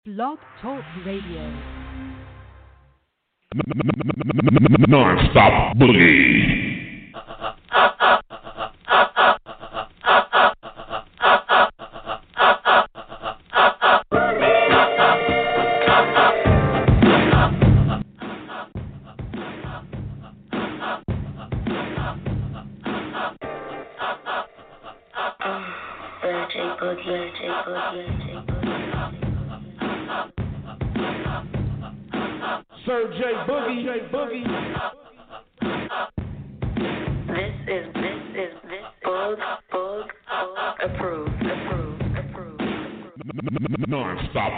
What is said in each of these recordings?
Blog Talk Radio. Non-stop boogie. Sir J Boogie, This is Bug approved. Non-stop.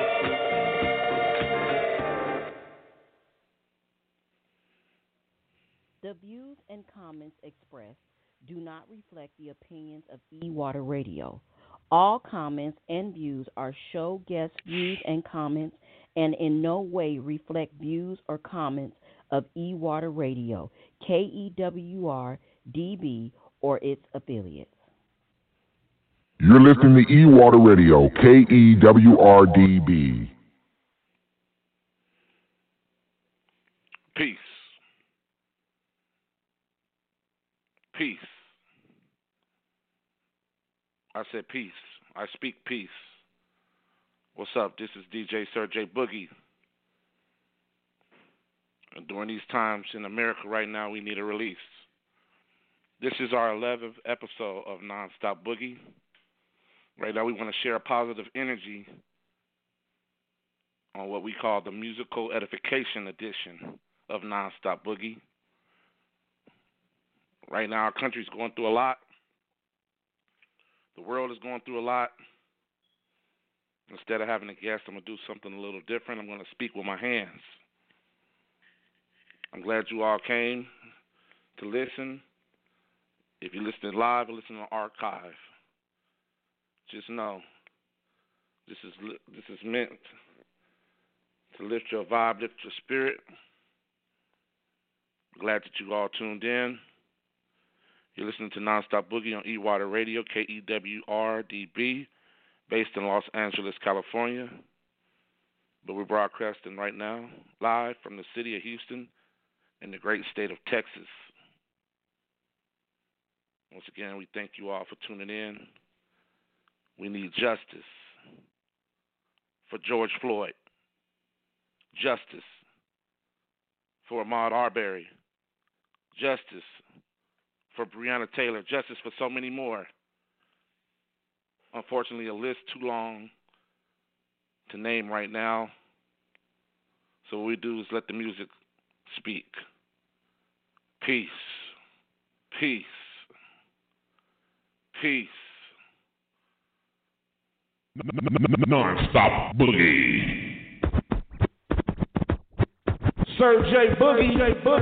The views and comments expressed do not reflect the opinions of E-Water Radio. All comments and views are show guest views and comments and in no way reflect views or comments of E-Water Radio, KEWR, DB, or its affiliates. You're listening to E-Water Radio, KEWRDB. Peace. Peace. I said peace. I speak peace. What's up? This is DJ Sir J Boogie. And during these times in America right now, we need a release. This is our 11th episode of Non-Stop Boogie. Right now, we want to share a positive energy on what we call the musical edification edition of Non-Stop Boogie. Right now, our country's going through a lot. The world is going through a lot. Instead of having a guest, I'm going to do something a little different. I'm going to speak with my hands. I'm glad you all came to listen. If you're listening live or listening on archive, just know this is meant to lift your vibe, lift your spirit. Glad that you all tuned in. You're listening to Nonstop Boogie on E-Water Radio, KEWRDB, based in Los Angeles, California. But we're broadcasting right now, live from the city of Houston in the great state of Texas. Once again, we thank you all for tuning in. We need justice for George Floyd, justice for Ahmaud Arbery, justice for Breonna Taylor, justice for so many more. Unfortunately, a list too long to name right now. So what we do is let the music speak. Peace. Peace. Peace. Non-stop boogie. Sir J Boogie.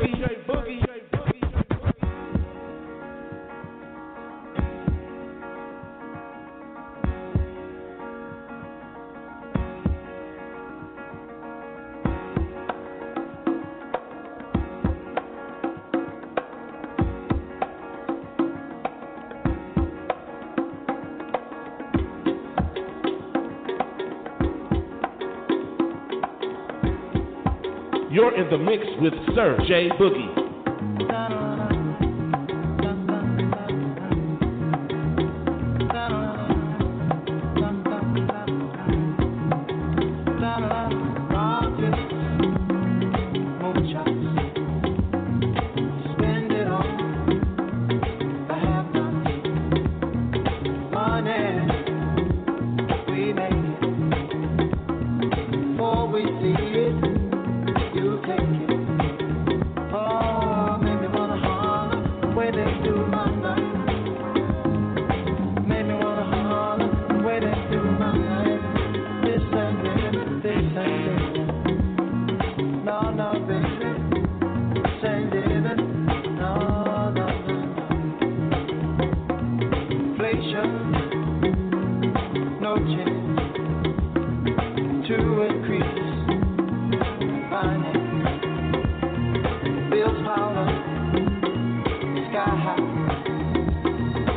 You're in the mix with Sir J Boogie.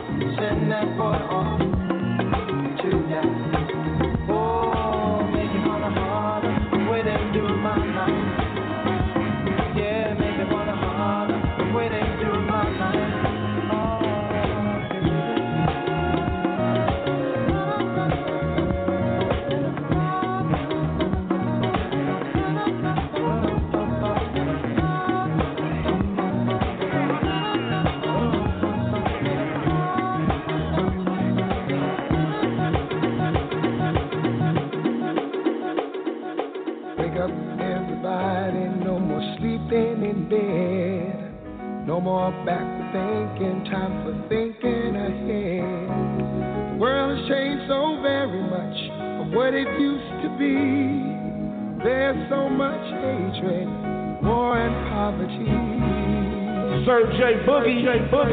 Send that boy off to die. Oh, make him up, everybody, no more sleeping in bed. No more backward thinking, time for thinking ahead. The world has changed so very much from what it used to be. There's so much hatred, war and poverty. Sir J Boogie,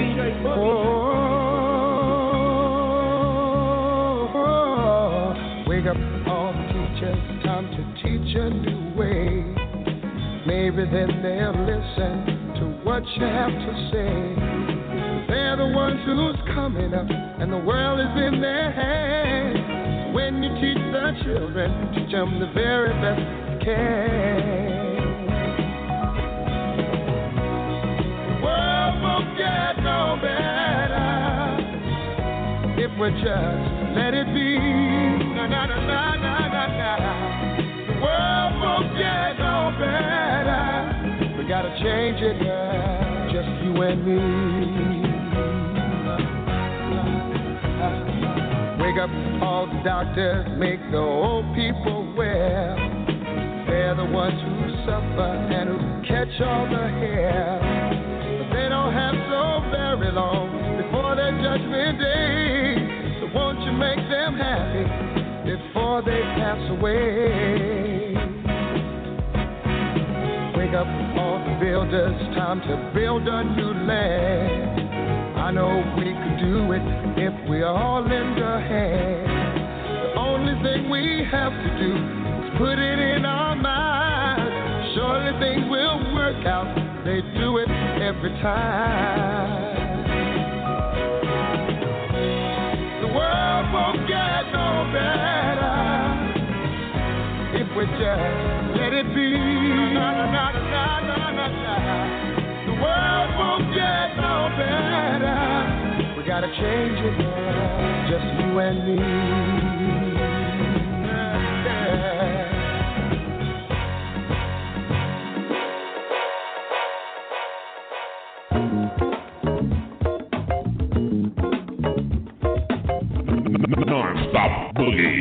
Wake up all the teachers, time to teach a new way. Maybe then they'll listen to what you have to say. They're the ones who's coming up, and the world is in their hands. When you teach the children, teach them the very best you can. The world won't get no better if we just let it be. Na na na na na na na. The world won't get no better. We gotta change it, yeah, just you and me. Wake up all the doctors, make the old people well. They're the ones who suffer and who catch all the hair. But they don't have so very long before their judgment day. So won't you make them happy before they pass away? Wake up all the builders, time to build a new land. I know we could do it if we all lend a hand. The only thing we have to do is put it in our minds. Surely things will work out, they do it every time. The world won't get no better if we just let it be. Na, na, na, na, na, na, na. The world won't get no better. We gotta change it now, just you and me. Non-stop boogie.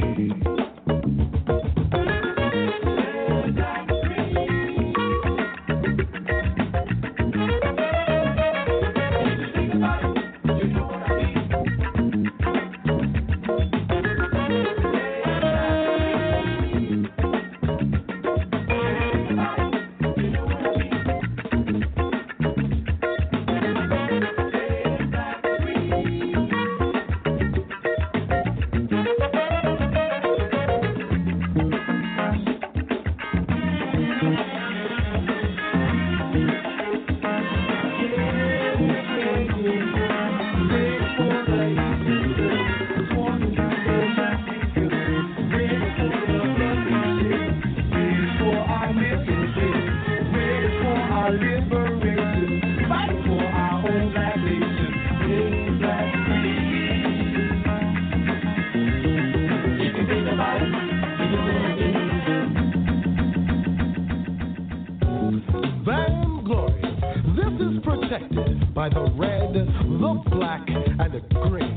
By the red, the black, and the green.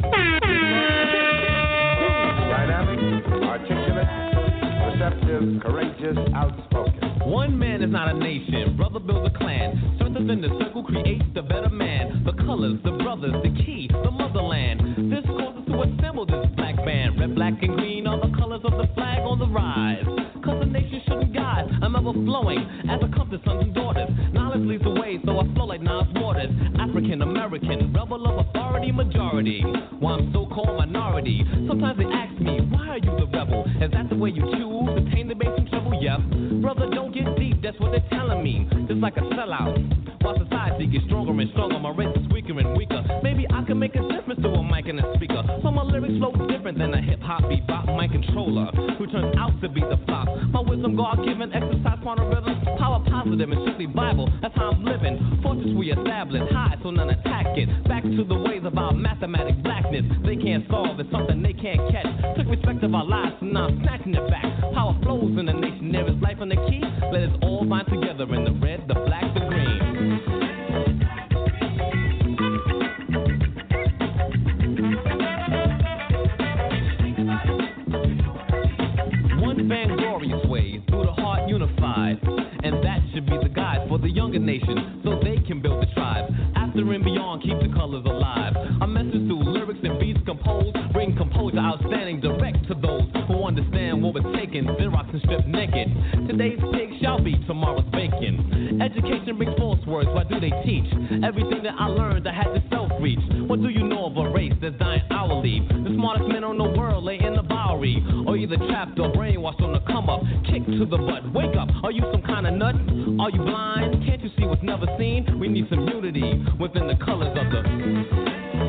Dynamic, articulate, receptive, courageous, outspoken. One man is not a nation, brother builds a clan. Strengthens in the circle, creates the better man. The colors, the brothers, the key, the motherland. This causes to assemble this black band. Red, black, and green are the colors of the flag on the rise. Cause the nation shouldn't guide, I'm ever flowing as a compass, sons and daughters. Knowledge leads the way, so I flow like Nile's waters. African American, rebel of authority, majority. Why I'm so called minority. Sometimes they ask me, why are you the rebel? Is that the way you choose to tame the bass and treble? Yep. Brother, don't get deep, that's what they're telling me. Just like a sellout. While society gets stronger and stronger, my race is weaker and weaker. Maybe I can make a difference to a mic and a speaker. So my lyrics flow different than a hip-hop bebop mic controller who turns out to be the flop. My wisdom, God-given, exercise, quantum rhythm, power positive and strictly Bible. That's how I'm living. Fortress we establish, high so none attack it. Back to the ways of our mathematic blackness. They can't solve, it's something they can't catch. Took respect of our lives, and now I'm snatching it back. Power flows in the nation, there is life on the key. Let us all bind together in the red, the black, the green. One vainglorious way, through the heart unified. And that should be the guide for the younger nation, so they can build the tribe. After and beyond, keep the colors alive. A message through lyrics and beats composed, bring composure outstanding direct to those who understand what we're taking. Xerox and strip naked. Today's pig shall be tomorrow's bacon. Education brings false words, why do they teach? Everything that I learned, I had to self-reach. What do you know of a race that's dying hourly? The smartest men on the world lay in the Bowery, or either trapped or brainwashed on the come up. Kick to the butt, wake up, are you some kind of nut? Are you blind? Can't you see what's never seen? We need some unity within the colors of the...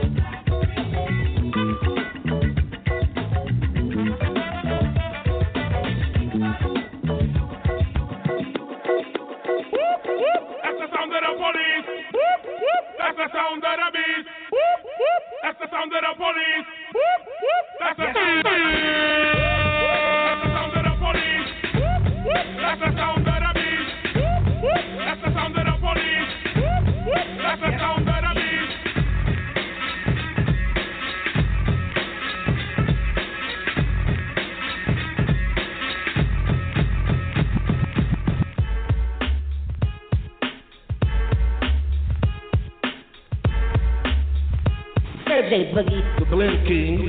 That's the sound of the beast. That's the sound of the police. That's the sound of the police. That's the sound of the beast. That's the sound of the police. That's the sound of the beast. Thursday Boogie. The Blend King.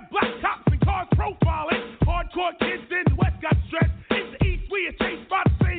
Hardcore kids in the West got stressed. In the East, we are chased by the same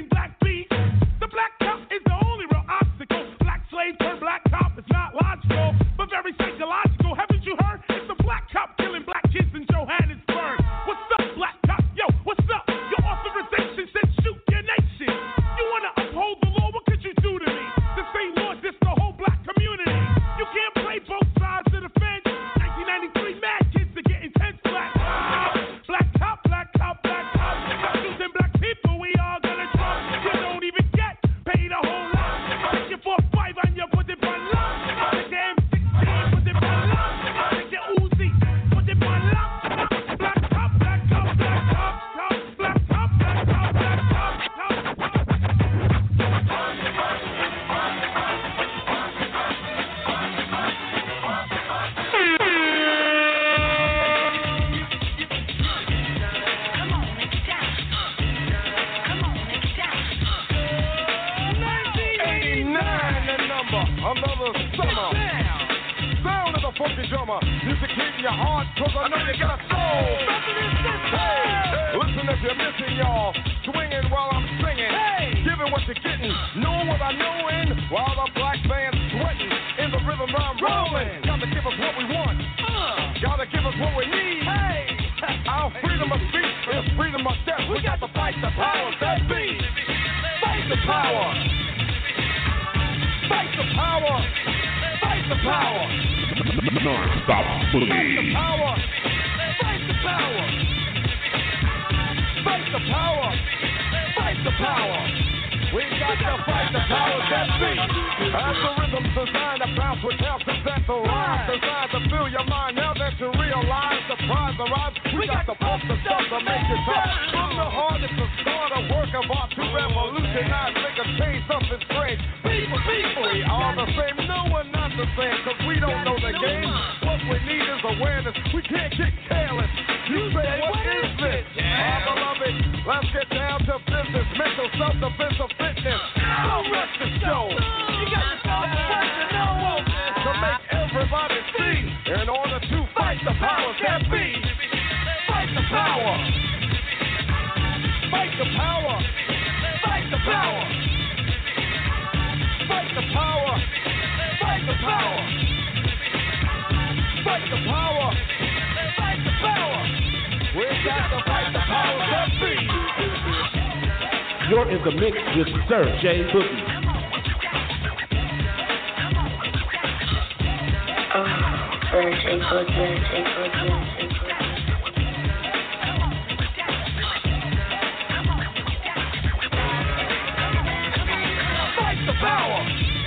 the summer. Sound of the funky drummer. Music hitting your heart, cause I know you got a soul. Hey, listen if you're missing, y'all. Swinging while I'm singing. Giving what you're getting. Knowing what I knowin'. While the black band's sweating. In the rhythm I'm rolling. Gotta give us what we want. Gotta give us what we need. Our freedom of speech is freedom of death. We got to fight the powers that be. Fight the power. Fight the power. Fight the power. Non-stop Fight the power. Fight the power. Fight the power. Fight the power. We got to fight the powers that be. As the rhythm's designed to bounce with calcium at the rhyme, designed to fill your mind now that you realize the prize arrives. We got to pump the stuff to make it tough. From the heart, it's a start, a work of art to revolutionize, make a change, something strange. People, we are the same. No, we're not the same, cause we don't know the game. What we need is awareness. We can't get careless. You say, what is this? Our beloved, let's get down to business. Mental self-defense of fitness. Don't rush the show. You got to start to make everybody see. In order to fight the powers that be. Fight the power. Fight the power. Fight the power. Fight the power. Fight the power. Fight the power. Fight the power. We got to fight the powers that be. You're in the mix with Sir J. Boogie. Sir J. Boogie. Fight the power.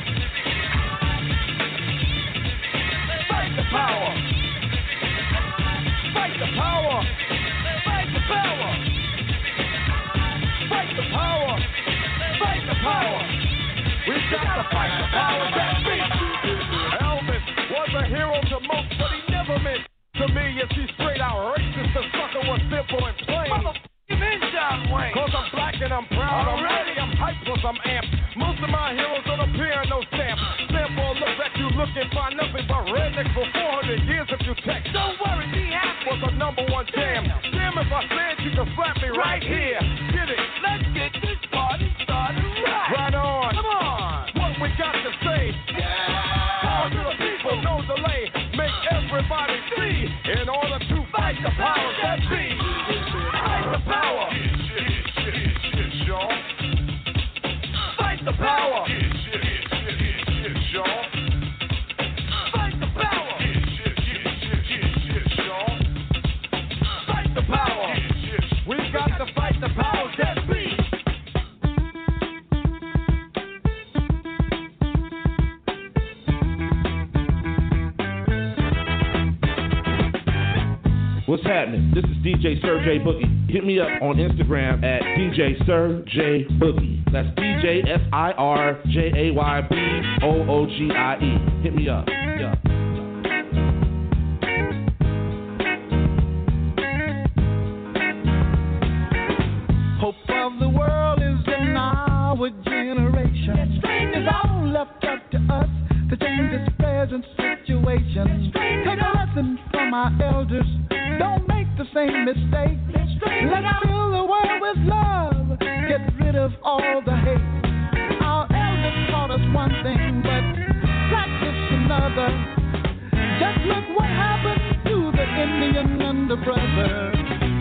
Fight the power. Fight the power. Fight the power. Fight the power. Fight the power. We got to fight the power that be. Elvis was a hero to most, but he never meant to me. If he's straight out racist, the sucker was simple and plain. John Wayne. Cause I'm black and I'm proud. I'm ready, I'm hyped, plus I'm amped. Most of my heroes don't appear in no stamp. Sample look at you looking, find nothing but rednecks for 400 years if you text. Don't worry, be happy. Was a #1 jam. Damn if I said you can slap me right here. Get it? Let's get this party started right. Right on. Come on. What we got to say? Power to the people, no delay. Make everybody see. In order to fight the powers that be. Fight the power. Fight the power. Fight the power. Fight the power. We've got to fight the powers that be. What's happening? This is DJ Sir J. Boogie. Hit me up on Instagram at DJ Sir J. Boogie. That's DJ SIRJAYBOOGIE. Hit me up. Yeah. Hope of the world is in our generation. It's all left up to us to change this present situation. Take a lesson from our elders. Don't make the same mistake. Let's fill the world with love. Get rid of all the hate. Our elders taught us one thing, but practice another. Just look what happened to the Indian and the brother.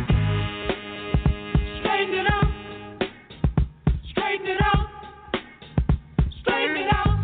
Straighten it out. Straighten it out. Straighten it out.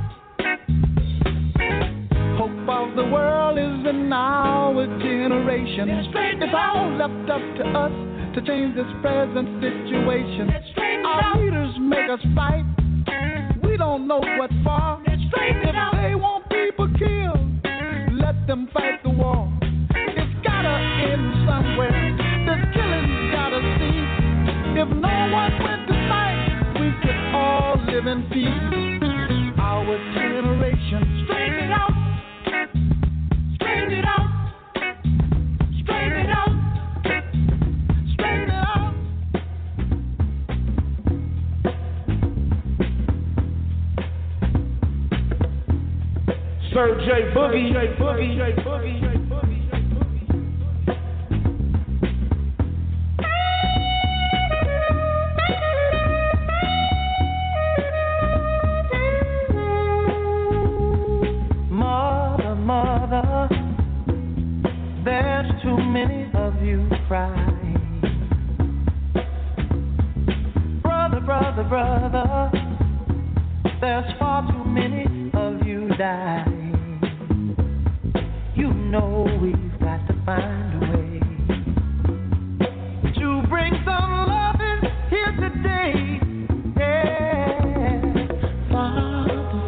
Hope of the world is in our generation. It's all left up to us to change this present situation. Our leaders make us fight. We don't know what for. If they want people killed, let them fight the war. It's gotta end somewhere. This killing's gotta cease. If no one went tonight, we could all live in peace. Our generation, straighten it out. Straighten it out. Straighten it out. Straighten it out. Sir J Boogie. Mother, there's too many of you crying. Brother, there's far too many of you dying. You know we've got to find a way to bring some loving here today. Yeah, Father,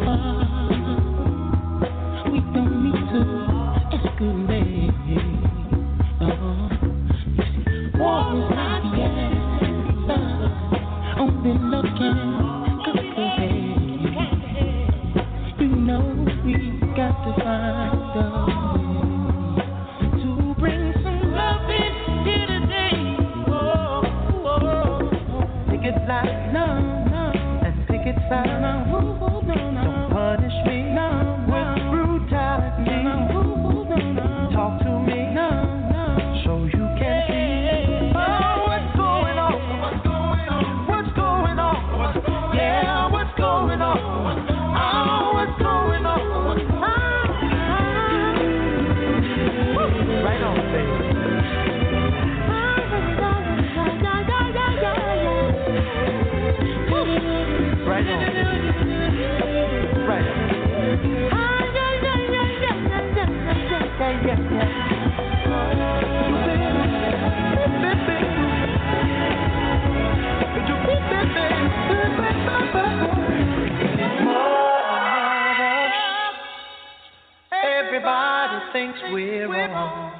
we don't need to escalate. You see, war is not the answer. Only love can conquer. You know we got to find a way to bring some love in here today. Pick it like no, and pick it side. Don't punish me with brutality. Talk to me so you can see. What's going on? What's going on? Yeah, what's going on? What's going on? Right on, baby. Right on. Right on. Everybody thinks we're wrong.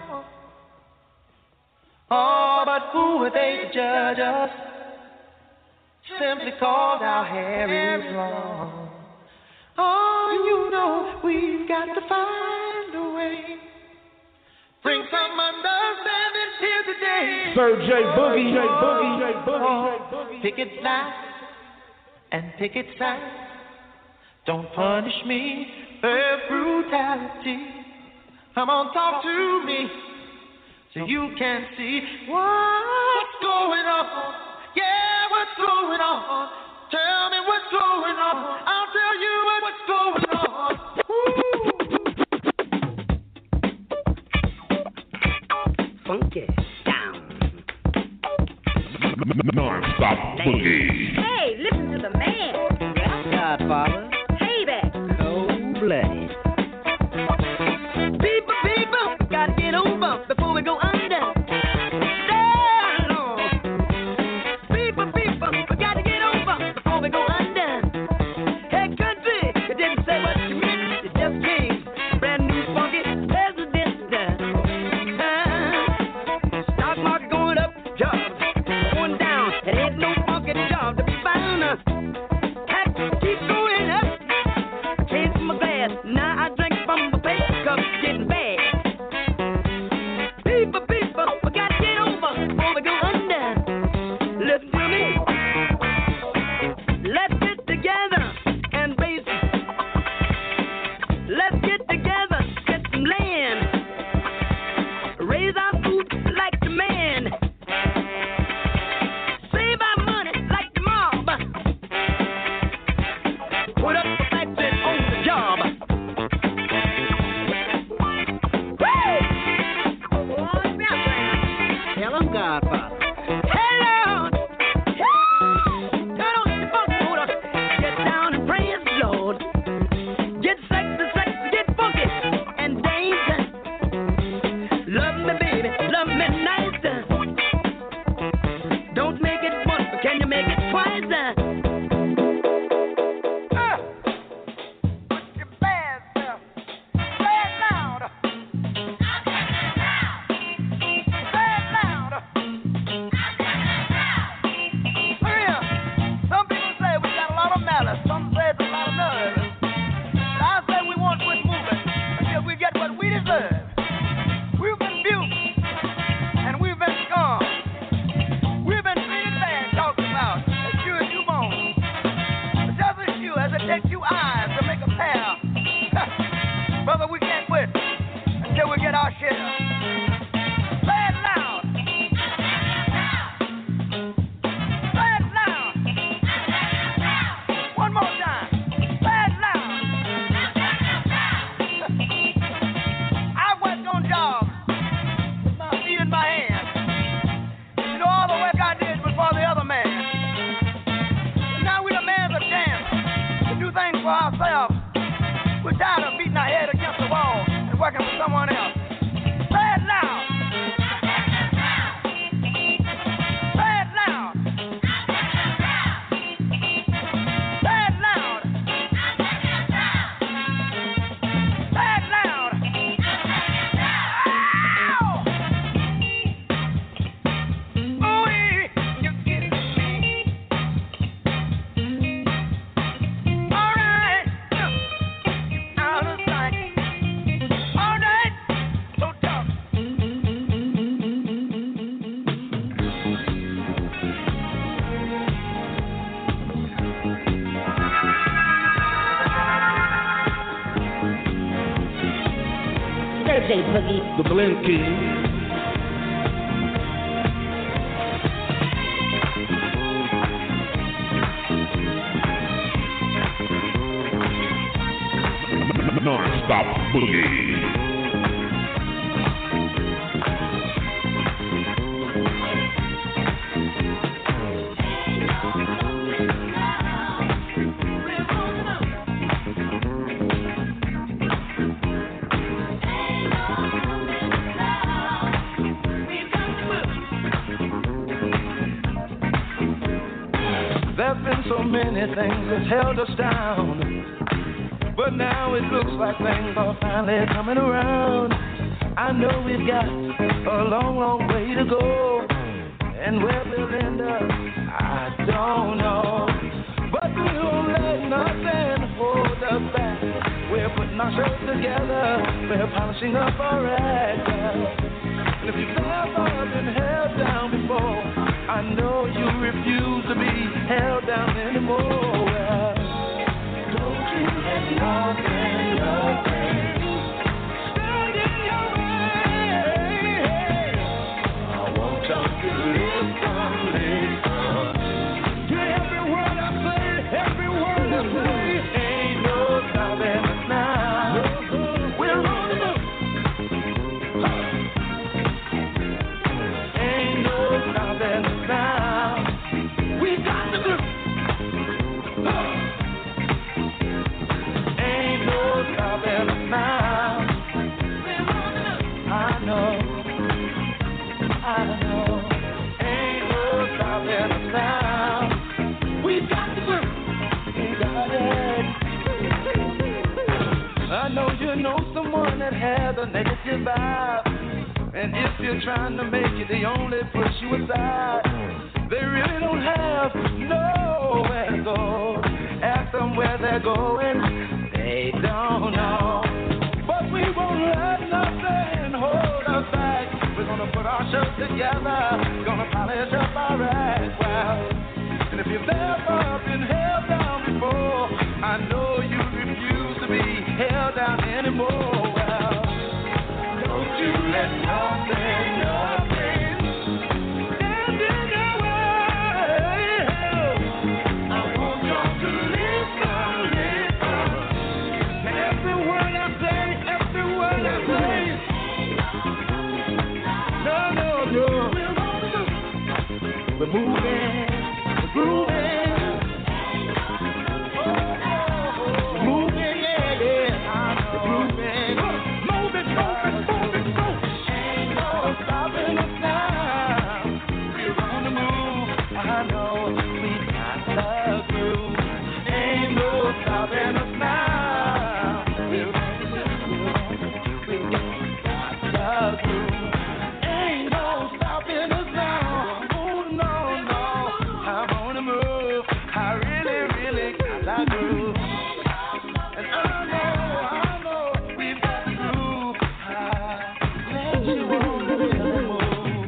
Oh, but who are they to judge us? Simply cause our hair is long. Oh, you know we've got to find a way. Bring some understanding here today. Sir J Boogie. Pick it light and pick it side. Don't punish me for brutality. Come on, talk to me so you can see what's going on. Yeah, what's going on? Tell me what's going on. I'll tell you what's going on. Funky down. Non-stop boogie. Hey, listen to the man. Godfather. Payback. Cold-blooded. People, gotta get over before we go under. People, gotta get over before we go under. Hey, country, you didn't say what you meant. You just came. Brand new funky president. Stock market going up, jobs going down. It ain't no funky job to be found. for ourselves. We're tired of beating our head against the wall and working for someone else. Say it loud. Say it loud. Say it loud. Say it loud. Sergey Boogie, the Blend King. Non-stop boogie. There've been so many things that held us down, but now it looks like things are finally coming around. I know we've got a long, long way to go, and where we'll end up, I don't know. But we won't let nothing hold us back. We're putting our shows together, we're polishing up our act. And if you've never been held down before, I know you refuse to be held down anymore. Don't you let nothing stand in your way. I want you to listen. To every word I say, every word I say. Ain't no stopping us now. We're on the move. Ain't no stopping us now. We got the groove. Ain't no stopping us now. I know. Ain't no stopping us now. We got the groove. We got it. I know you know someone that has a negative vibe, and if you're trying to make it, they only push you aside. They really don't have nowhere to go. Ask them where they're going, they don't know. But we won't let nothing hold us back. We're gonna put our shows together, gonna polish up our act. Well, and if you've never been held down before, I know you refuse to be held down anymore. Well, don't you let nothing stand in your way. I want you to listen. And every word I say, no. We're moving, we're grooving. Moving, yeah. We're grooving. Moving. Ain't no stopping us now. We're on the move. I know we got the groove. Ain't no stopping us now. We're on the move. We got the groove. Ain't no stopping us now. Oh no. I'm on the move. I really got the groove. And I know we've got the groove. I let you on the move.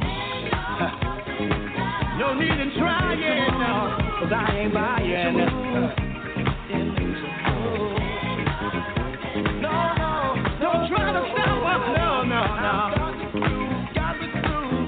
No need in trying now, 'cause I ain't buying. No, don't try to stop us. No. Got the groove.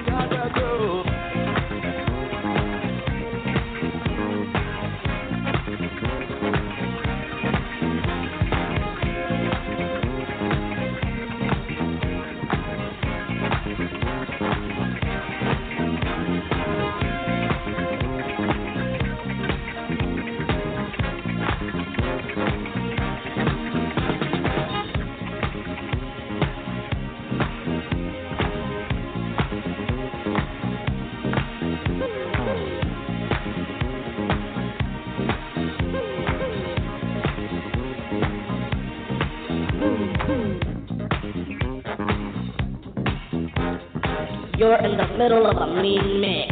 You're in the middle of a mean mix.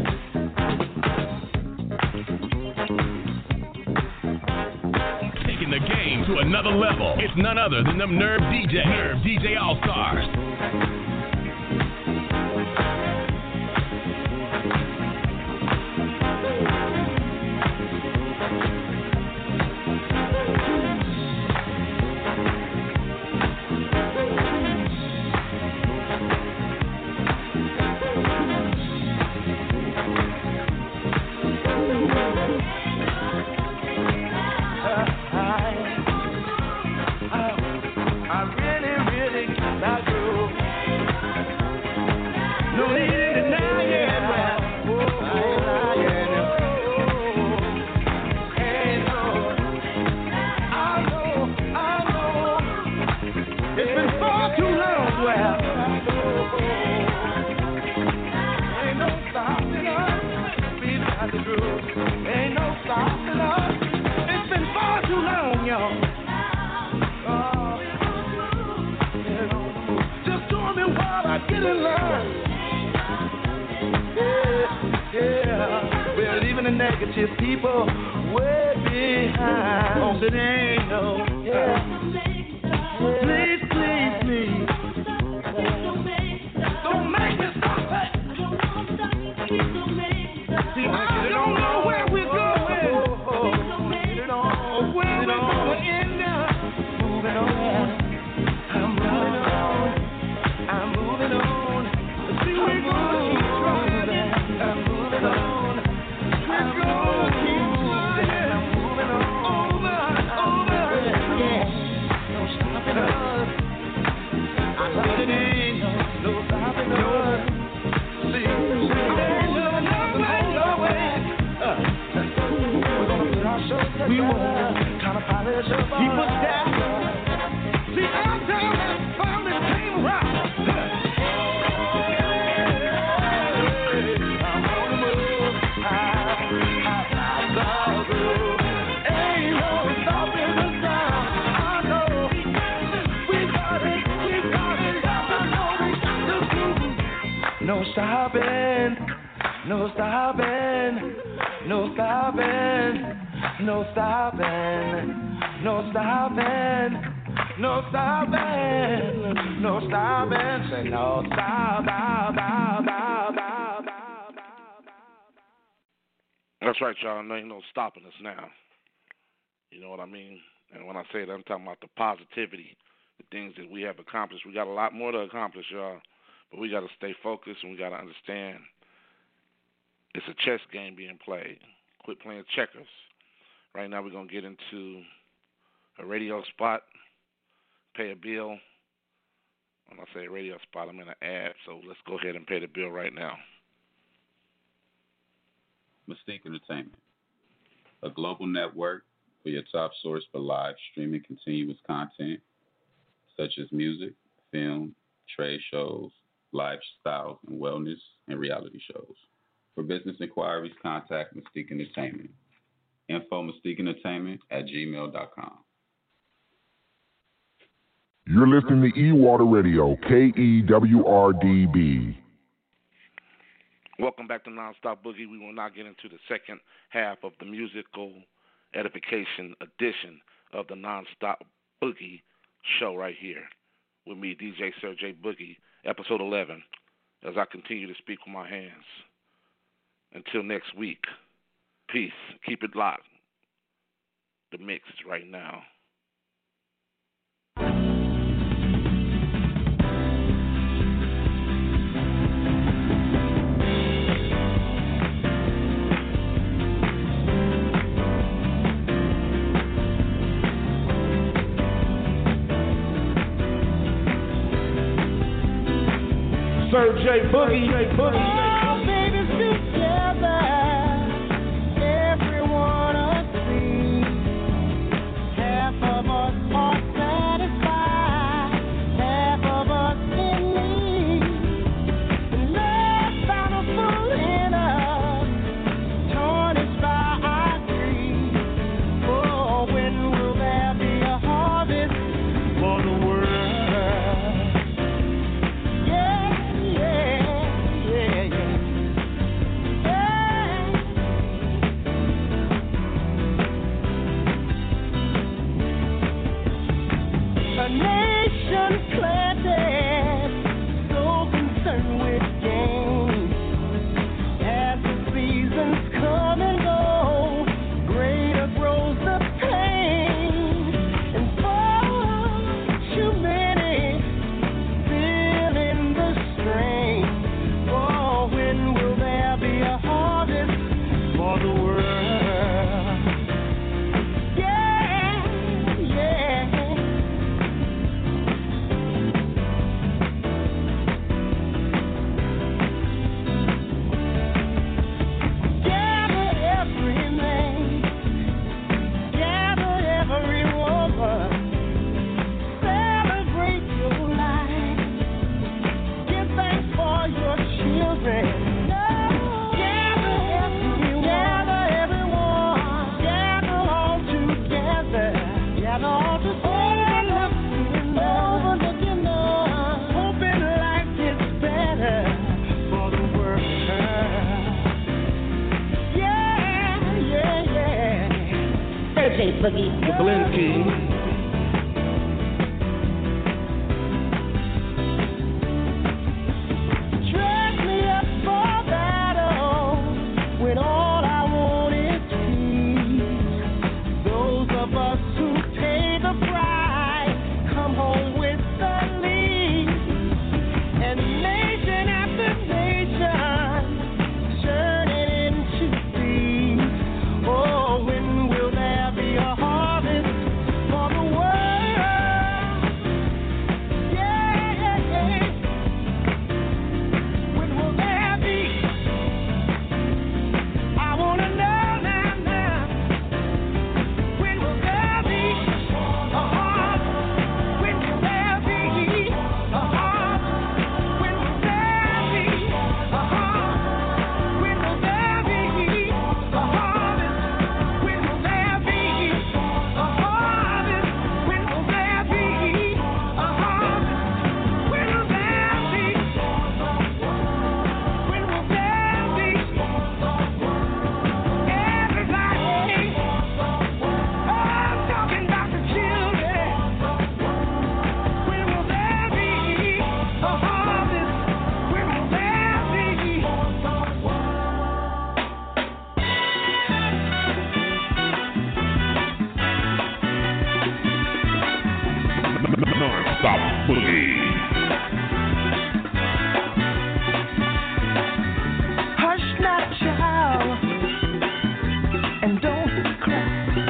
Taking the game to another level. It's none other than them Nerve DJ All-Stars. People way behind. Oh, it ain't no. Please, please, please. Don't make me stop it. See, I don't know where we're going. Or where we're going to end up. Moving on. I'm moving on. I'm moving on. See, we're going to keep trying. I'm moving on. We won't kind of polish up. Keep us down. See, our time has finally came around. I'm on the move. Ain't no stopping the sound. I know we got it. I know we got the groove. No stopping. No stopping. No stopping. No stopping, no stopping, no stopping, no stopping, say no stop. That's right, y'all. There ain't no stopping us now. You know what I mean? And when I say that, I'm talking about the positivity, the things that we have accomplished. We got a lot more to accomplish, y'all, but we got to stay focused and we got to understand it's a chess game being played. Quit playing checkers. Right now we're going to get into a radio spot, pay a bill. When I say a radio spot, I'm in an ad, so let's go ahead and pay the bill right now. Mystique Entertainment, a global network for your top source for live streaming continuous content, such as music, film, trade shows, lifestyle and wellness, and reality shows. For business inquiries, contact Mystique Entertainment. Info MystiqueEntertainment@gmail.com. You're listening to E-Water Radio, KEWRDB. Welcome back to Nonstop Boogie. We will now get into the second half of the musical edification edition of the Nonstop Boogie show right here with me, DJ Sir J Boogie, episode 11, as I continue to speak with my hands. Until next week, peace. Keep it locked. The mix is right now. Sir J Boogie. a nation planted, so concerned with gain. As the seasons come and go, greater grows the pain. And far too many feeling the strain. Oh, when will there be a harvest for the world? Boogie. The Blend King. Drag me up for battle when all I want is peace. Those of us who pay the price come home with the least. And nation after nation turning into peace. Oh, when will there be a harvest for the world? Yeah. When will there be? I wanna know now. When will there be a harvest? When will there be a harvest? When will there be a harvest? When will there be a harvest? When will there be a harvest? When will there be a harvest? When will there be? When will there be? Everybody, I'm talking about the children. When will there be a harvest? When will there be? Non-stop boogie. Hush now, child, and don't cry.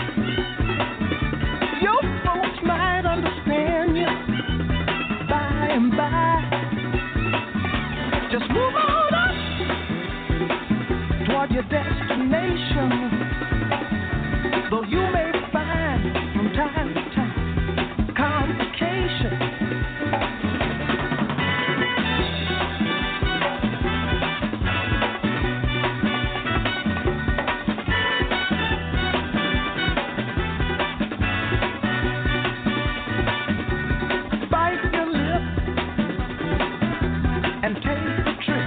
Your folks might understand you by and by. Just move on up toward your destination. Though you may find from time to time complications. Bite your lip and take a trip.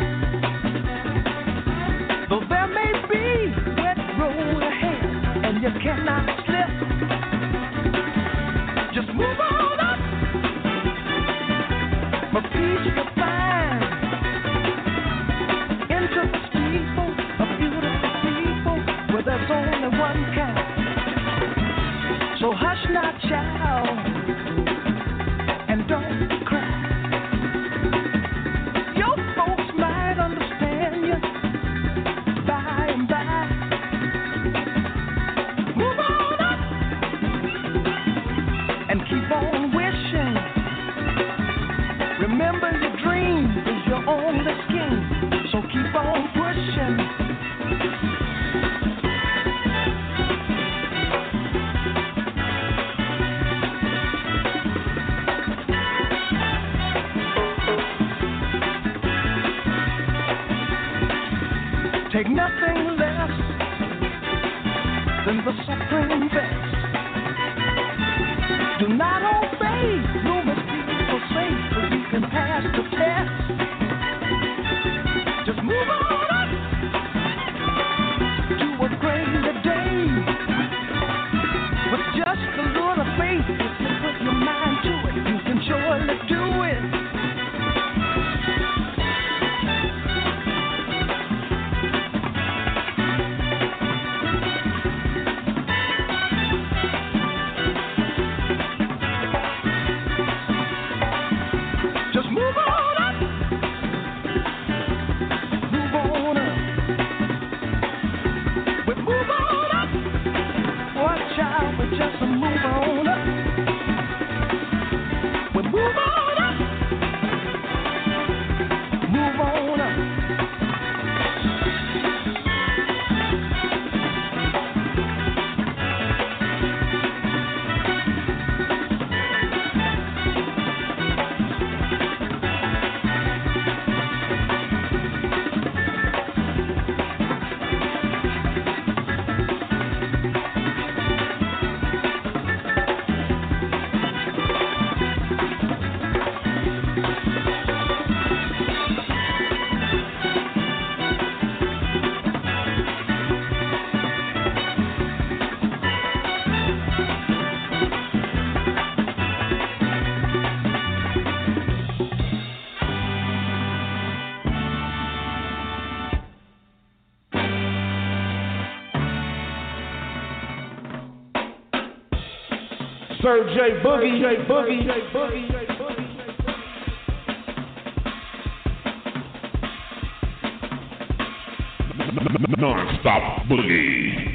Though there may be wet road ahead and you cannot slip, just move on up. For peace you find into the steeple of beautiful people where there's only one kind. So hush now, child, and don't cry. Your folks might understand you by and by. Move on up and keep on wishing. Remember your dream is your only scheme, so keep on pushing. Take nothing less than the supreme best. Do not obey rumors people say, so you can pass the test. Just move on up to a greater day. With just a little faith, if you put your mind to it. just move on up. We move on up. Move on up. Sir J Boogie, J Boogie, J Boogie, J Boogie. Non-stop boogie.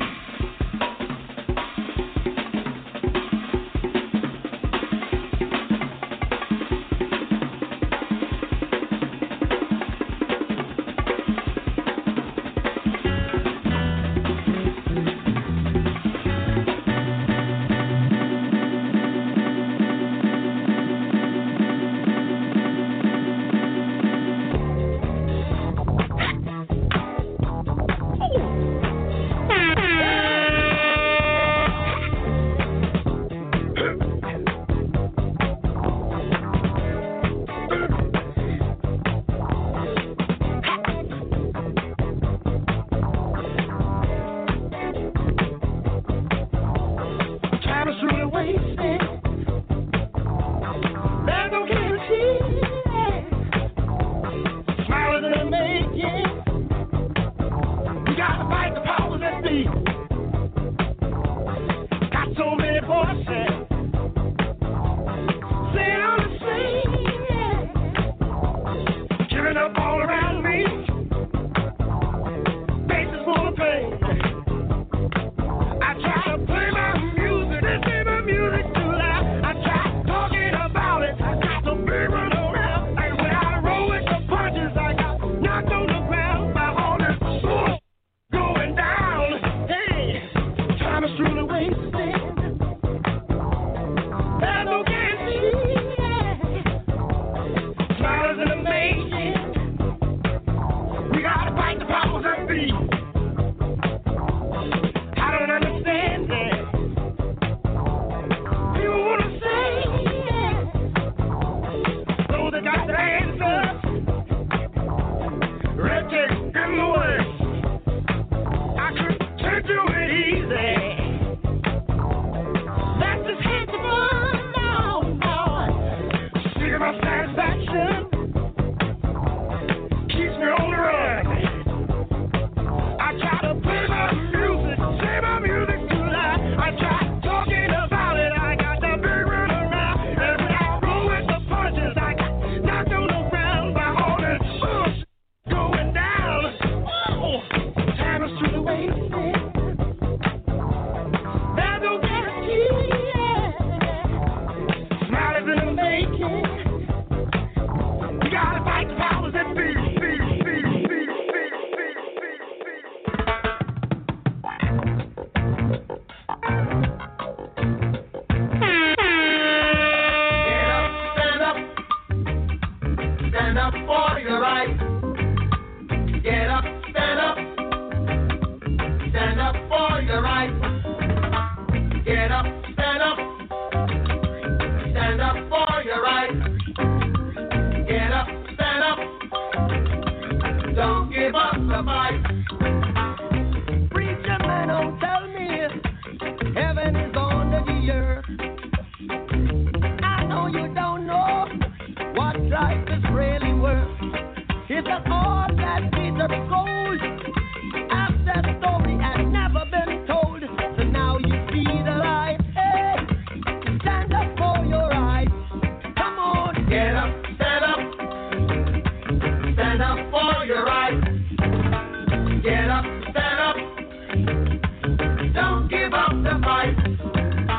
Get up, stand up. Don't give up the fight.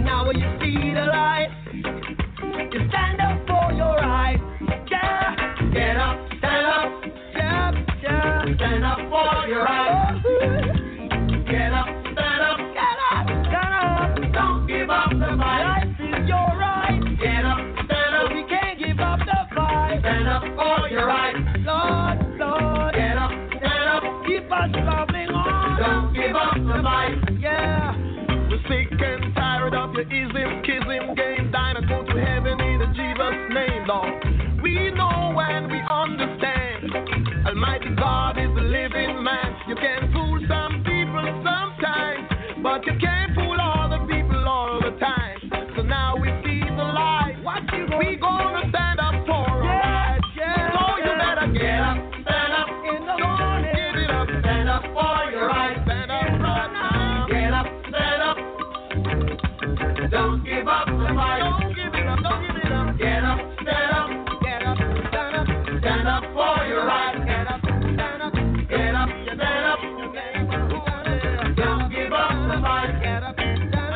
now when you see the light, you stand up for your right. Yeah, get up, stand up. Yeah, yeah, stand up for your right. Get up, stand up. Get up, stand up. Don't give up the fight. Life is your right. Get up, stand up. We can't give up the fight. Stand up for your right. Lord, Lord. Get up, stand up. Keep us loving on. Don't give up the fight. Yeah. We're sick and tired of your ism, kism game. Dying to go to heaven in Jesus' name, Lord. We know and we understand. Almighty God is the living man. You can fool some people sometimes, but you can't fool all the people all the time. So now we see the light. We gonna stand up for our rights. Yeah. So you better get up, stand up in the morning. Give it up, stand up for your rights. Stand up right now. Get up, stand up. Don't give up the fight. Don't give it up, don't give it up. Get up, stand up. Get up, stand up. Stand up for your rights. Get up, stand up. Get up, stand up. Don't give up the fight. Get up, stand up.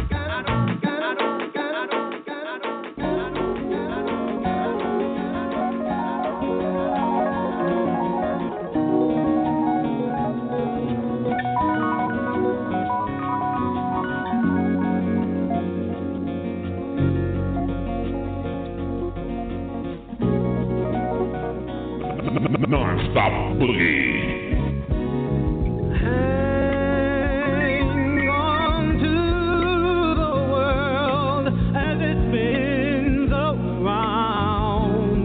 Non-stop boogie. Hang on to the world as it spins around.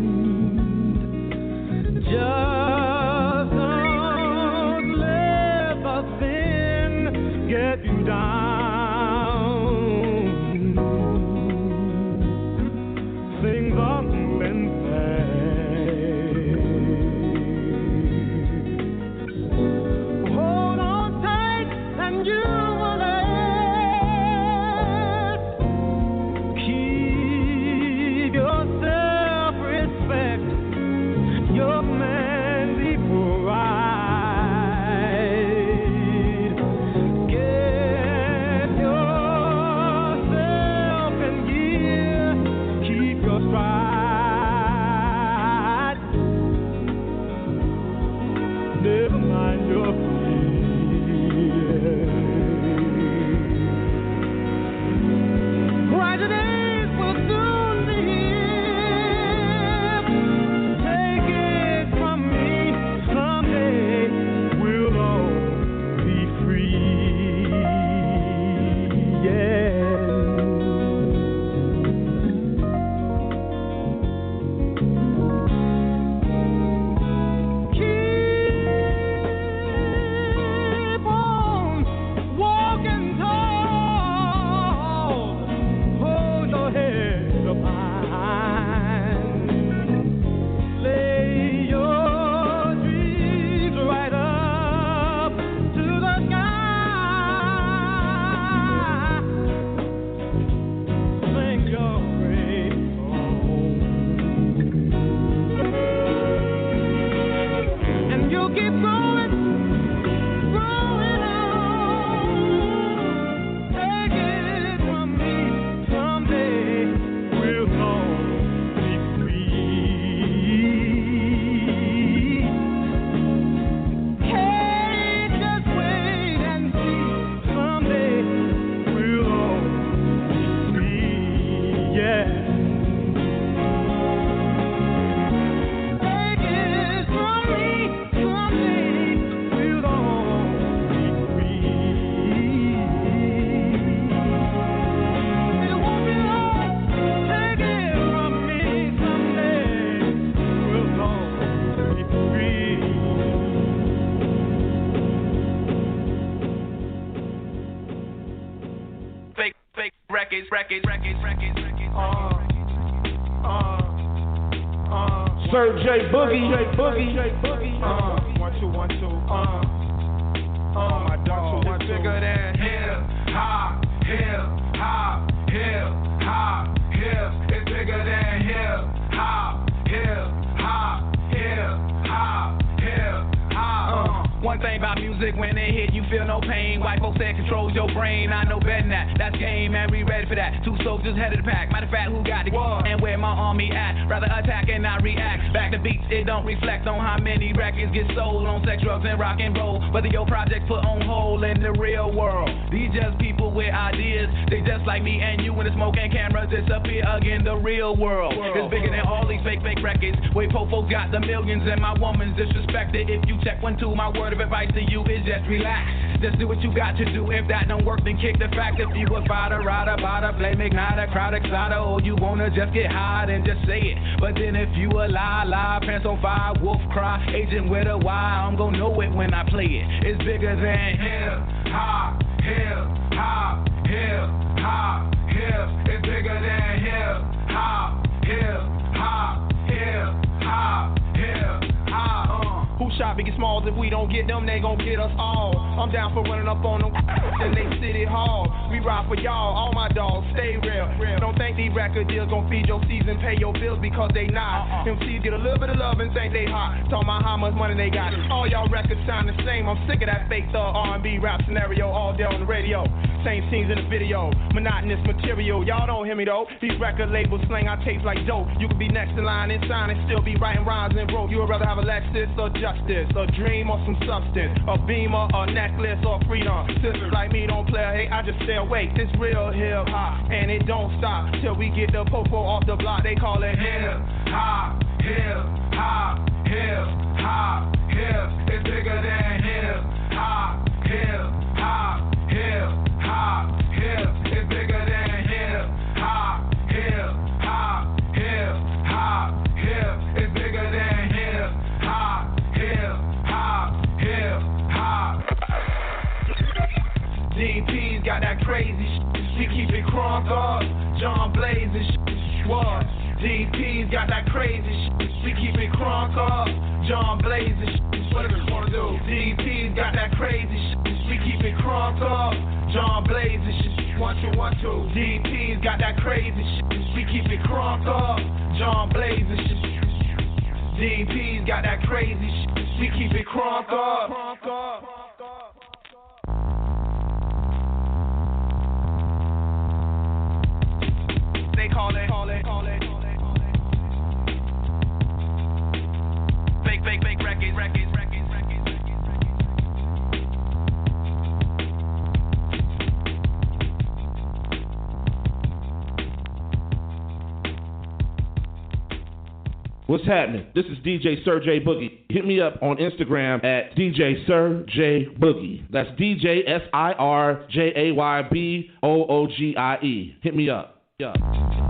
Just don't let the sin get you down. Sing the hold on tight and you will last. Keep your self-respect, your manly pride. Get yourself in gear, keep your stride. Never mind your fears. Brighter days will soon be here. Take it from me, someday we'll all be free. Yeah. Keep on walking tall. Hold your head up high. Lay your dreams right up to the sky. Sing your praise song, and you'll keep growing, growing on. Take it from me, someday we'll all be free. Hey, just wait and see, someday we'll all be free. Yeah. Take it from me, someday we'll all be free. It won't be long. Take it from me, someday we'll all be free. Fake records. Sir J Boogie. 1 2 1 2. My dog, it's bigger than Hip hop, hip hop, hip hop, hip. It's bigger than hip hop, hip hop, hip hop, hip hop. One thing about music, when it hit, you feel no pain. White folks said controls your brain. I know better than that. That's game, man. We ready for that. 2 soldiers head of the pack. Matter of fact, who got the war and where my army at? Rather attack and not react. Back to beats, it don't reflect on how many records get sold on sex, drugs, and rock and roll. Whether your project put on hold in the real world. These just people with ideas. They just like me and you when the smoke and cameras disappear again. The real world is bigger than all these fake records. Way Popo got the millions and my woman's disrespected. If you check 1, 2, my word of advice to you is just relax. Just do what you got to do. If that don't work, then kick the fact. If you a fighter, rider, bada, flame igniter, crowd exciter, or you wanna just get high, then just say it. But then if you a lie, pants on fire, wolf cry, agent with a Y, I'm gon' know it when I play it. It's bigger than hip hop, hip hop, hip hop, hip. It's bigger than hip hop, hip hop, hip hop, hip hop. Who shot Biggie Smalls? If we don't get them, they gon' get us all. I'm down for running up on them in they city hall. We ride for y'all, all my dogs, stay real. Don't think these record deals gon' feed your season, pay your bills because they not. MCs get a little bit of love and think they hot. Talking about how much money they got. All y'all records sound the same. I'm sick of that fake thug R&B rap scenario all day on the radio. Same scenes in the video, monotonous material. Y'all don't hear me though. These record labels slang our tapes like dope. You could be next in line and sign and still be writing rhymes and broke. You would rather have a Lexus or justice, a dream or some substance, a beamer, a necklace or freedom. Sisters like me don't play, hey, I just stay awake. This real hip hop, and it don't stop till we get the popo off the block. They call it hip hop, hip hop, hip hop, hip. It's bigger than hip hop, hip hop, hip hop, hip. It's bigger than hip hop, hip hop, hip hop, hip. It's bigger than hip hop, hip hop, hip hop. DP's got that crazy shit. We keep it crunk up. John Blaze and shit. What? DP's got that crazy shit. We keep it crunk up. John Blaze and shit. What do we wanna do? DP's got that crazy shit. We keep it crunk up. John Blaze and shit. 1, 2, 1, 2. DP's got that crazy shit. We keep it crunk up. John Blaze and shit. DP's got that crazy shit. We keep it crunk up. They call it. Fake records. What's happening? This is DJ Sir J Boogie. Hit me up on Instagram at DJ Sir J Boogie. That's DJ SirJayBoogie. Hit me up. Yeah.